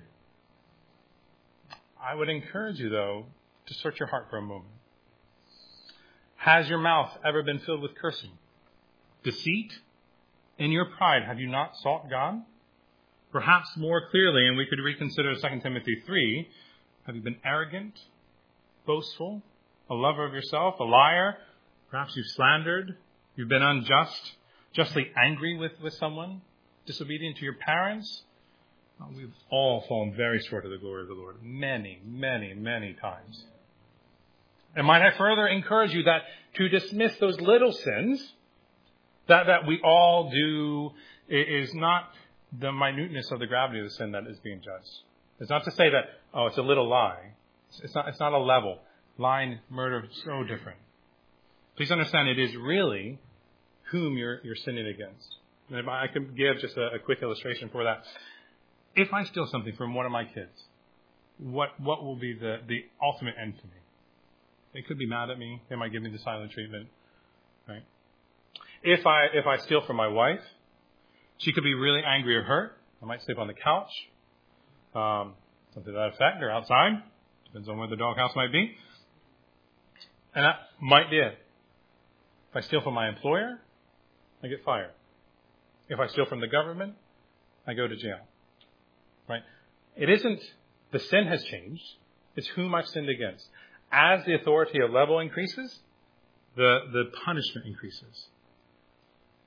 I would encourage you, though, to search your heart for a moment. Has your mouth ever been filled with cursing? Deceit? In your pride, have you not sought God? Perhaps more clearly, and we could reconsider Second Timothy three, have you been arrogant, boastful, a lover of yourself, a liar? Perhaps you've slandered, you've been unjust, justly angry with, with someone, disobedient to your parents. Well, we've all fallen very short of the glory of the Lord many, many, many times. And might I further encourage you that to dismiss those little sins that, that we all do is not the minuteness of the gravity of the sin that is being judged. It's not to say that, oh, it's a little lie. It's not, it's not a level. Lying, murder, so different. Please understand, it is really whom you're, you're sinning against. And if I could give just a, a quick illustration for that. If I steal something from one of my kids, what what will be the, the ultimate end to me? They could be mad at me. They might give me the silent treatment. Right? If I if I steal from my wife, she could be really angry or hurt. I might sleep on the couch. Um, something to that effect, or outside. Depends on where the doghouse might be. And that might be it. If I steal from my employer, I get fired. If I steal from the government, I go to jail. Right? It isn't the sin has changed. It's whom I've sinned against. As the authority of level increases, the, the punishment increases.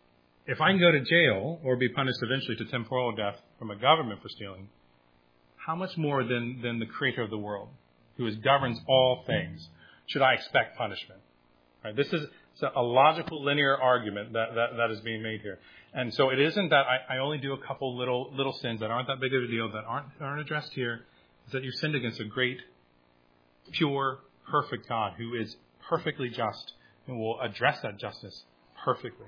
if I can go to jail or be punished eventually to temporal death from a government for stealing, how much more than, than the creator of the world, who is, governs all things, should I expect punishment? Right? This is a logical, linear argument that, that, that is being made here. And so it isn't that I, I only do a couple little little sins that aren't that big of a deal, that aren't, aren't addressed here. It's that you sinned against a great, pure, perfect God who is perfectly just and will address that justice perfectly.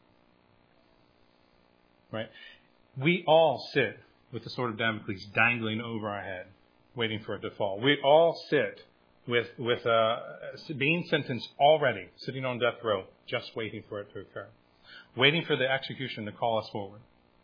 Right? We all sit with the sword of Damocles dangling over our head, waiting for it to fall. We all sit with with uh, being sentenced already, sitting on death row, just waiting for it to occur, waiting for the execution to call us forward.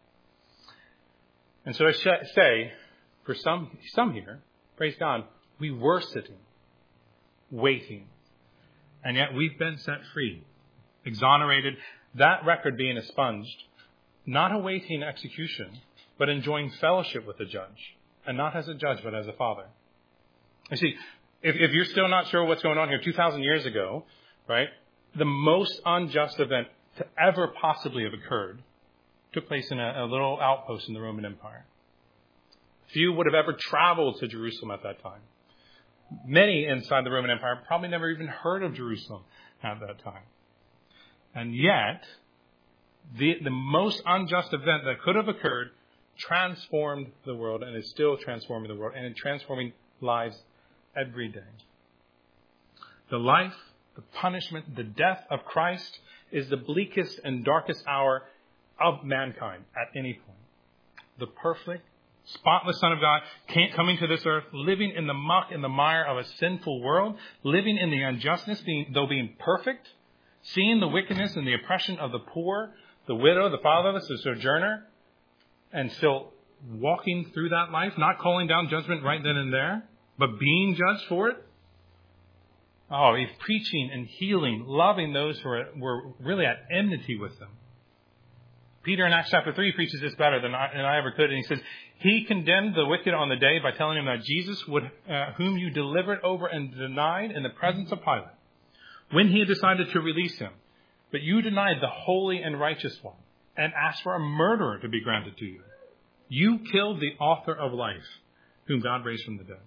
And so I say, for some some here, praise God, we were sitting, waiting, and yet we've been set free, exonerated, that record being expunged, not awaiting execution, but enjoying fellowship with the judge, and not as a judge, but as a father. You see, if, if you're still not sure what's going on here, two thousand years ago, right, the most unjust event to ever possibly have occurred took place in a, a little outpost in the Roman Empire. Few would have ever traveled to Jerusalem at that time. Many inside the Roman Empire probably never even heard of Jerusalem at that time. And yet, the, the most unjust event that could have occurred transformed the world and is still transforming the world and is transforming lives every day. The life, the punishment, the death of Christ is the bleakest and darkest hour of mankind at any point. The perfect, spotless Son of God coming to this earth, living in the muck and the mire of a sinful world, living in the injustice, being, though being perfect, seeing the wickedness and the oppression of the poor, the widow, the fatherless, the sojourner, and still walking through that life, not calling down judgment right then and there, but being judged for it. Oh, he's preaching and healing, loving those who are, were really at enmity with them. Peter in Acts chapter three preaches this better than I, than I ever could. And he says, he condemned the wicked on the day by telling him that Jesus, would, uh, whom you delivered over and denied in the presence of Pilate, when he had decided to release him. But you denied the holy and righteous one and asked for a murderer to be granted to you. You killed the author of life, whom God raised from the dead.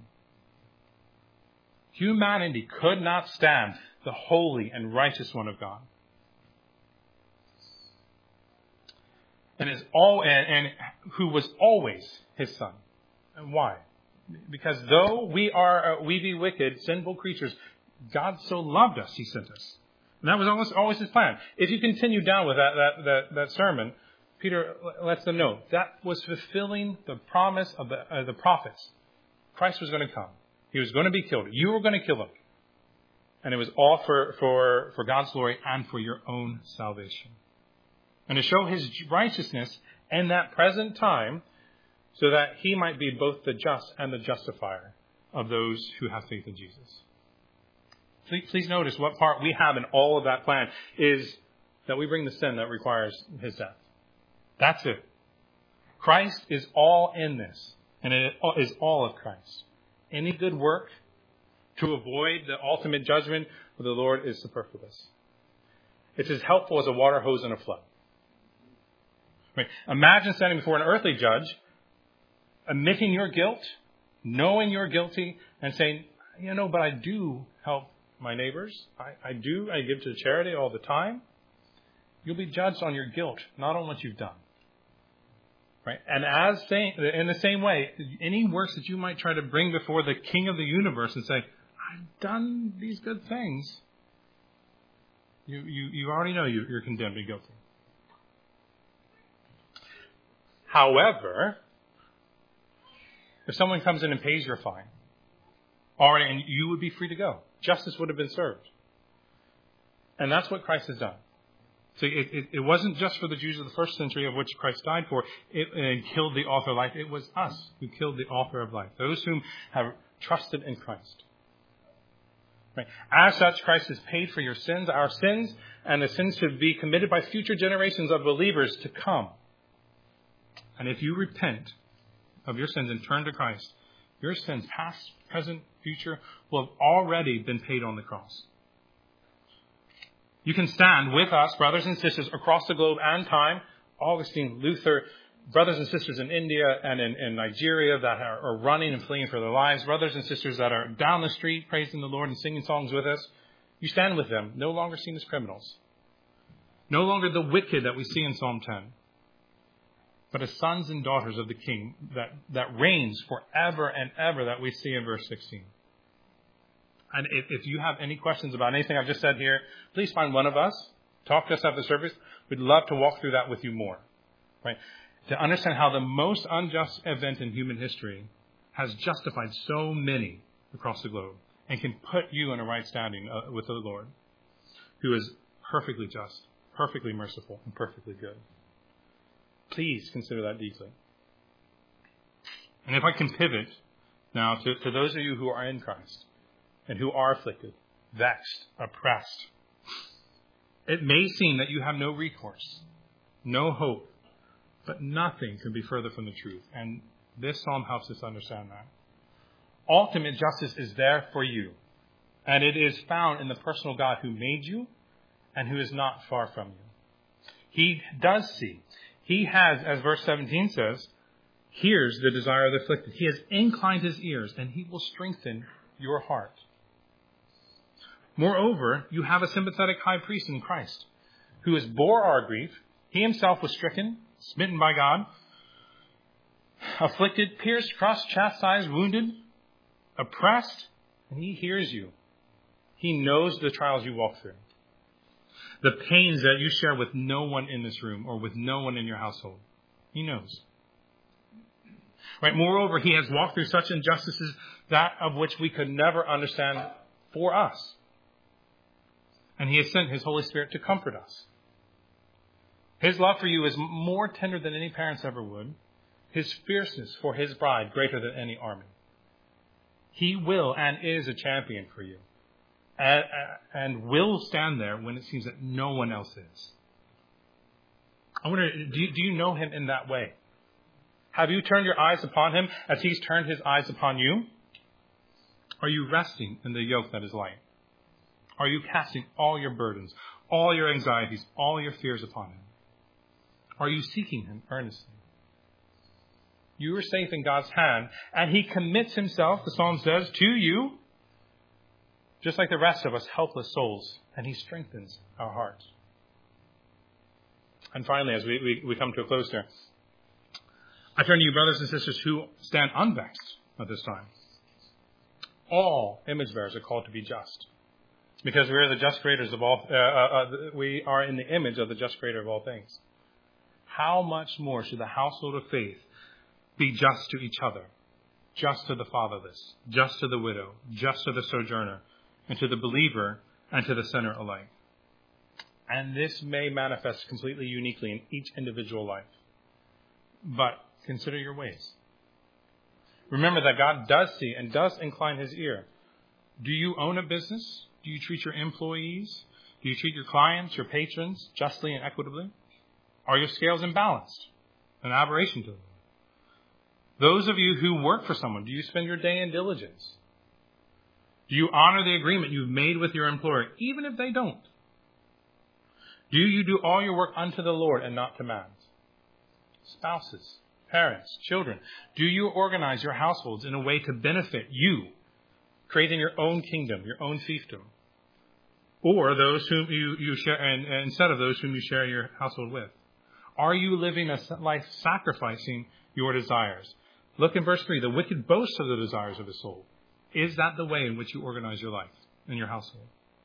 Humanity could not stand the holy and righteous one of God. And is all and, and who was always his son. And why? Because though we are uh, we be wicked, sinful creatures, God so loved us, he sent us. And that was always always his plan. If you continue down with that that that, that sermon, Peter lets them know that was fulfilling the promise of the uh, the prophets. Christ was going to come. He was going to be killed. You were going to kill him. And it was all for, for, for God's glory and for your own salvation. And to show his righteousness in that present time so that he might be both the just and the justifier of those who have faith in Jesus. Please, please notice what part we have in all of that plan is that we bring the sin that requires his death. That's it. Christ is all in this. And it is all of Christ. Any good work to avoid the ultimate judgment of the Lord is superfluous. It's as helpful as a water hose in a flood. Right. Imagine standing before an earthly judge, admitting your guilt, knowing you're guilty, and saying, you know, but I do help my neighbors. I, I do. I give to charity all the time. You'll be judged on your guilt, not on what you've done. Right? And as saying, in the same way, any works that you might try to bring before the King of the universe and say, I've done these good things, you you, you already know you, you're condemned and guilty. However, if someone comes in and pays your fine, already, and you would be free to go. Justice would have been served. And that's what Christ has done. So it, it, it wasn't just for the Jews of the first century of which Christ died for it, and killed the author of life. It was us who killed the author of life. Those whom have trusted in Christ. Right. As such, Christ has paid for your sins, our sins, and the sins to be committed by future generations of believers to come. And if you repent of your sins and turn to Christ, your sins, past, present, future, will have already been paid on the cross. You can stand with us, brothers and sisters, across the globe and time. Augustine, Luther, brothers and sisters in India and in, in Nigeria that are, are running and fleeing for their lives. Brothers and sisters that are down the street praising the Lord and singing songs with us. You stand with them, no longer seen as criminals. No longer the wicked that we see in Psalm ten. But as sons and daughters of the King that, that reigns forever and ever that we see in verse sixteen. And if, if you have any questions about anything I've just said here, please find one of us. Talk to us after the service. We'd love to walk through that with you more. Right? To understand how the most unjust event in human history has justified so many across the globe and can put you in a right standing uh, with the Lord, who is perfectly just, perfectly merciful, and perfectly good. Please consider that deeply. And if I can pivot now to, to those of you who are in Christ and who are afflicted, vexed, oppressed, it may seem that you have no recourse, no hope, but nothing can be further from the truth. And this psalm helps us understand that. Ultimate justice is there for you, and it is found in the personal God who made you and who is not far from you. He does see. He has, as verse seventeen says, hears the desire of the afflicted. He has inclined his ears, and he will strengthen your heart. Moreover, you have a sympathetic high priest in Christ, who has bore our grief. He himself was stricken, smitten by God, afflicted, pierced, crushed, chastised, wounded, oppressed, and he hears you. He knows the trials you walk through, the pains that you share with no one in this room or with no one in your household. He knows. Right? Moreover, he has walked through such injustices, that of which we could never understand for us. And he has sent his Holy Spirit to comfort us. His love for you is more tender than any parents ever would. His fierceness for his bride greater than any army. He will and is a champion for you. And, and will stand there when it seems that no one else is. I wonder, do you, do you know him in that way? Have you turned your eyes upon him as he's turned his eyes upon you? Are you resting in the yoke that is light? Are you casting all your burdens, all your anxieties, all your fears upon him? Are you seeking him earnestly? You are safe in God's hand, and he commits himself, the psalm says, to you, just like the rest of us helpless souls, and he strengthens our hearts. And finally, as we, we, we come to a close here, I turn to you, brothers and sisters, who stand unvexed at this time. All image bearers are called to be just, because we are the just creators of all. Uh, uh, we are in the image of the just creator of all things. How much more should the household of faith be just to each other, just to the fatherless, just to the widow, just to the sojourner, and to the believer and to the sinner alike? And this may manifest completely uniquely in each individual life. But consider your ways. Remember that God does see and does incline his ear. Do you own a business? Do you treat your employees? Do you treat your clients, your patrons, justly and equitably? Are your scales imbalanced? An aberration to them? Those of you who work for someone, do you spend your day in diligence? Do you honor the agreement you've made with your employer, even if they don't? Do you do all your work unto the Lord and not to man's? Spouses, parents, children, do you organize your households in a way to benefit you, creating your own kingdom, your own fiefdom? Or those whom you, you share, and, and instead of those whom you share your household with? Are you living a life sacrificing your desires? Look in verse three. The wicked boasts of the desires of his soul. Is that the way in which you organize your life and your household?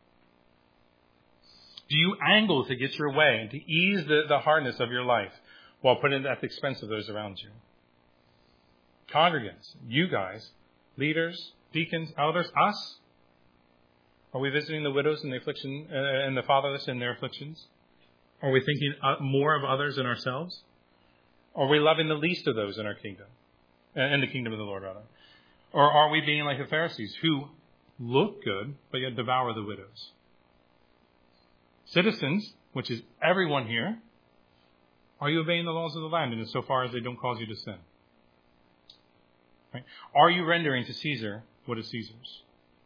Do you angle to get your way and to ease the, the hardness of your life while putting it at the expense of those around you? Congregants, you guys, leaders, deacons, elders, us, are we visiting the widows and the affliction uh, and the fatherless in their afflictions? Are we thinking more of others than ourselves? Are we loving the least of those in our kingdom, in the kingdom of the Lord, rather? Or are we being like the Pharisees who look good but yet devour the widows? Citizens, which is everyone here, are you obeying the laws of the land insofar as they don't cause you to sin? Right? Are you rendering to Caesar what is Caesar's?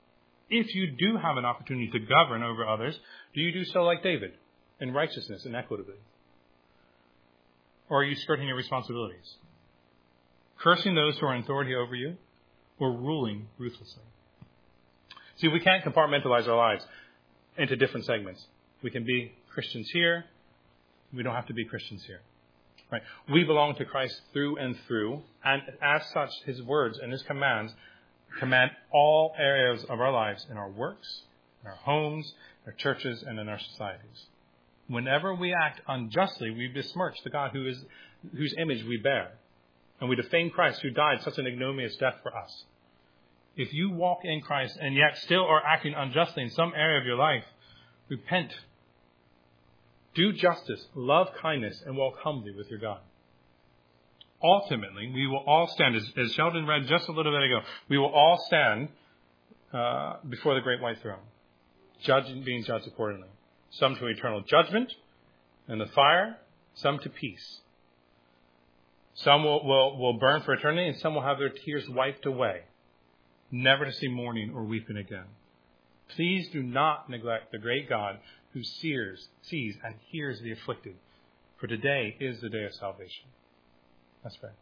if you do have an opportunity to govern over others, do you do so like David, in righteousness and equitably? Or are you skirting your responsibilities? Cursing those who are in authority over you, or ruling ruthlessly? See, we can't compartmentalize our lives into different segments. We can be Christians here. We don't have to be Christians here. Right? We belong to Christ through and through. And as such, his words and his commands command all areas of our lives, in our works, in our homes, our churches, and in our societies. Whenever we act unjustly, we besmirch the God who is, whose image we bear. And we defame Christ, who died such an ignominious death for us. If you walk in Christ and yet still are acting unjustly in some area of your life, repent. Do justice, love kindness, and walk humbly with your God. Ultimately, we will all stand, as, as Sheldon read just a little bit ago, we will all stand uh, before the great white throne, judging, being judged accordingly. Some to eternal judgment and the fire, some to peace. Some will, will, will burn for eternity, and some will have their tears wiped away, never to see mourning or weeping again. Please do not neglect the great God who sees, sees and hears the afflicted, for today is the day of salvation. Let's pray.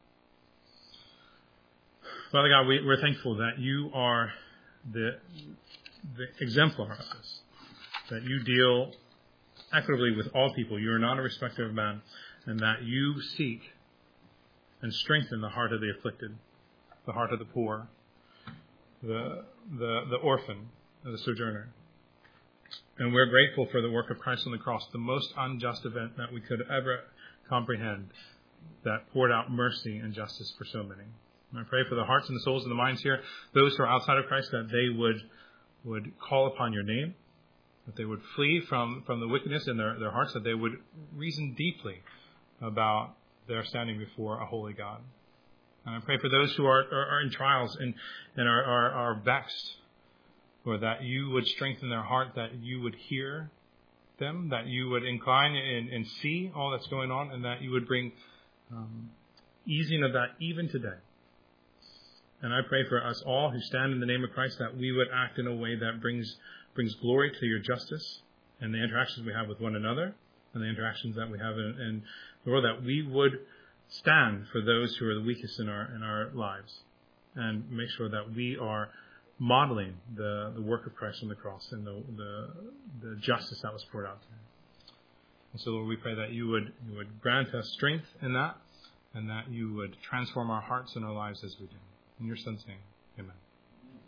Father God, we, we're thankful that you are the, the exemplar of this, that you deal equitably with all people. You are not a respecter of man, and that you seek and strengthen the heart of the afflicted, the heart of the poor, the the, the orphan, the sojourner. And we're grateful for the work of Christ on the cross, the most unjust event that we could ever comprehend, that poured out mercy and justice for so many. And I pray for the hearts and the souls and the minds here, those who are outside of Christ, that they would would call upon your name, that they would flee from, from the wickedness in their, their hearts, that they would reason deeply about their standing before a holy God. And I pray for those who are, are, are in trials and, and are, are, are vexed, Lord, that you would strengthen their heart, that you would hear them, that you would incline and, and see all that's going on, and that you would bring um, easing of that even today. And I pray for us all who stand in the name of Christ, that we would act in a way that brings brings glory to your justice and the interactions we have with one another and the interactions that we have in, in the world, that we would stand for those who are the weakest in our in our lives and make sure that we are modeling the, the work of Christ on the cross and the, the the justice that was poured out there. And so, Lord, we pray that you would you would grant us strength in that, and that you would transform our hearts and our lives as we do. In your Son's name, amen.